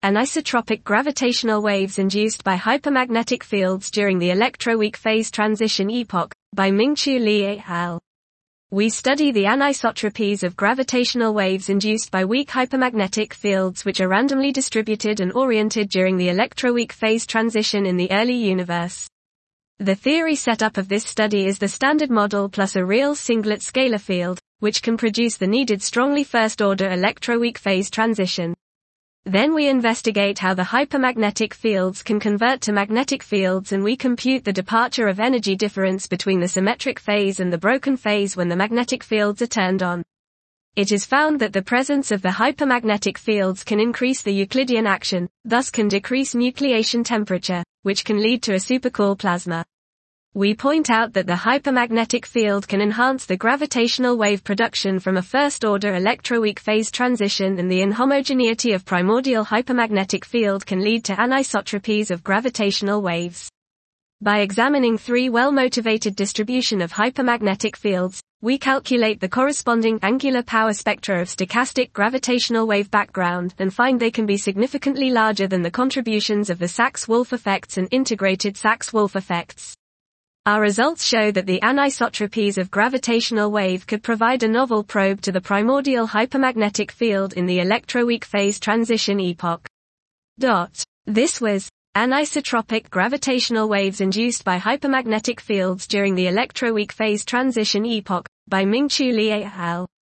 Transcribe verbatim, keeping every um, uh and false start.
Anisotropic gravitational waves induced by hypermagnetic fields during the electroweak phase transition epoch, by Ming-Chu Li et al. We study the anisotropies of gravitational waves induced by weak hypermagnetic fields which are randomly distributed and oriented during the electroweak phase transition in the early universe. The theory setup of this study is the Standard Model plus a real singlet scalar field, which can produce the needed strongly first-order electroweak phase transition. Then we investigate how the hypermagnetic fields can convert to magnetic fields, and we compute the departure of energy difference between the symmetric phase and the broken phase when the magnetic fields are turned on. It is found that the presence of the hypermagnetic fields can increase the Euclidean action, thus can decrease nucleation temperature, which can lead to a supercool plasma. We point out that the hypermagnetic field can enhance the gravitational wave production from a first-order electroweak phase transition, and the inhomogeneity of primordial hypermagnetic field can lead to anisotropies of gravitational waves. By examining three well-motivated distribution of hypermagnetic fields, we calculate the corresponding angular power spectra of stochastic gravitational wave background and find they can be significantly larger than the contributions of the Sachs-Wolf effects and integrated Sachs-Wolf effects. Our results show that the anisotropies of gravitational wave could provide a novel probe to the primordial hypermagnetic field in the electroweak phase transition epoch. Dot. This was anisotropic gravitational waves induced by hypermagnetic fields during the electroweak phase transition epoch, by Ming-Chu Li et al.